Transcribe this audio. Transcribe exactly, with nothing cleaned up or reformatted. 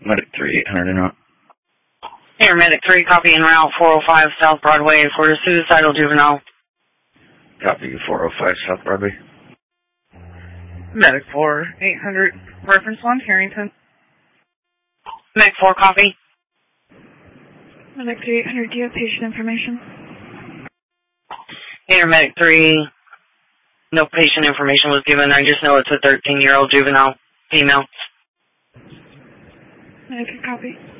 Medic three, eight hundred and out. Here, Medic three, copy en route, four oh five South Broadway for a suicidal juvenile. Copy, four oh five South Broadway. Medic four, eight hundred, reference one, Harrington. Medic four, copy. Medic three, eight hundred, do you have patient information? Here, Medic three, no patient information was given. I just know it's a thirteen-year-old juvenile female. Medic, copy.